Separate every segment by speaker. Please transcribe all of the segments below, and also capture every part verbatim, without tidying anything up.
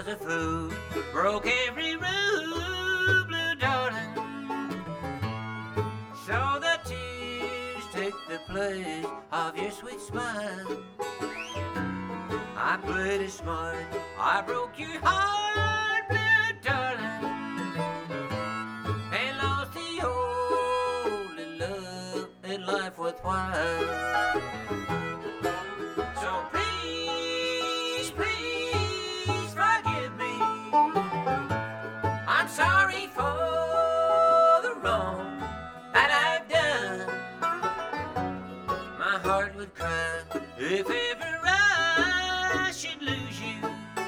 Speaker 1: was a fool, broke every rule, blue darling. So the tears take the place of your sweet smile. I played it smart, I broke your heart, blue darling, and lost the only love in life worthwhile. So please, please forgive me. I'm sorry for the wrong that I've done. My heart would cry if ever I should lose you.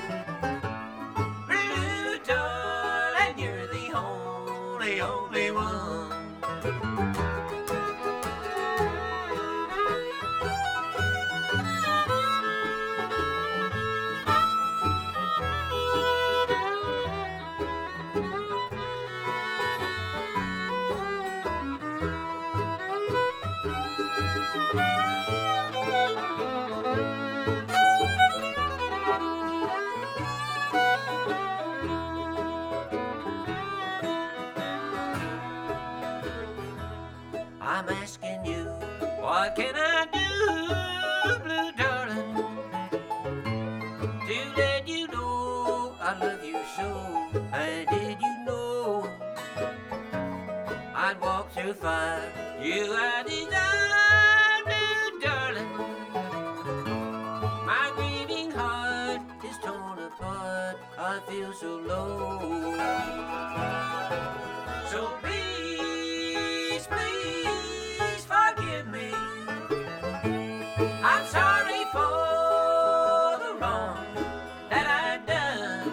Speaker 1: Blue darling, you're the only, only one. I'm asking you, what can I do, blue darling, to let you know I love you so? And did you know I'd walk through fire, you I desire, blue darling. My grieving heart is torn apart, I feel so low. So please, please forgive me. I'm sorry for the wrong that I've done.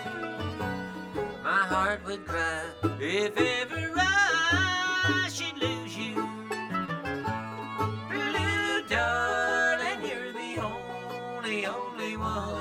Speaker 1: My heart would cry if ever I should lose you. Blue darling, you're the only, only one.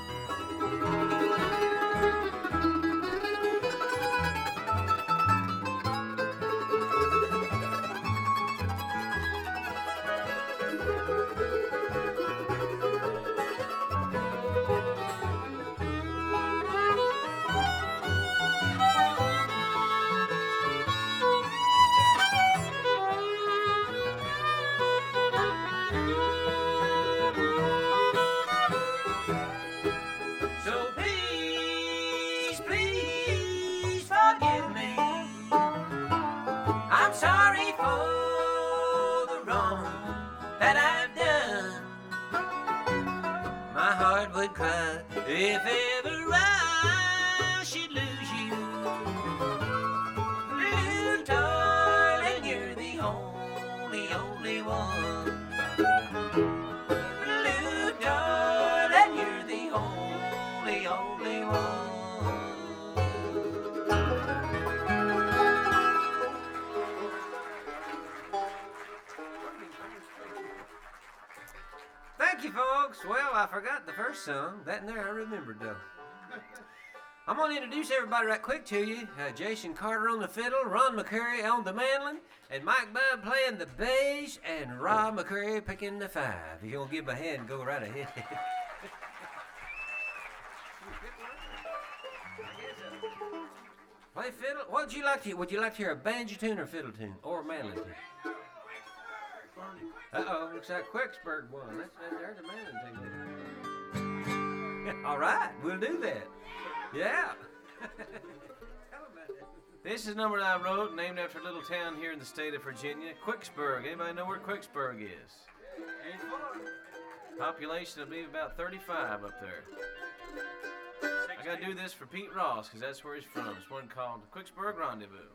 Speaker 1: So please, please forgive me. I'm sorry for the wrong that I've done. My heart would cry if ever I should lose you. Blue darling, you're the only, only one. Blue darling, you're the only, only one. Thank you, folks. Well, I forgot the first song. That in there I remembered, though. I'm going to introduce everybody right quick to you. Uh, Jason Carter on the fiddle, Ron McCurry on the mandolin, and Mike Bubb playing the bass, and Rob McCurry picking the five. If you're going to give him a hand, go right ahead. Play fiddle? What would you like to hear? Would you like to hear a banjo tune or fiddle tune? Or a mandolin tune? Uh-oh, looks like Quicksburg won. That's, that, there's a mandolin tune. All right, we'll do that. Yeah.
Speaker 2: This is a number that I wrote, named after a little town here in the state of Virginia, Quicksburg. Anybody know where Quicksburg is? Population will be about thirty-five up there. I gotta do this for Pete Ross, because that's where he's from. It's one called Quicksburg Rendezvous.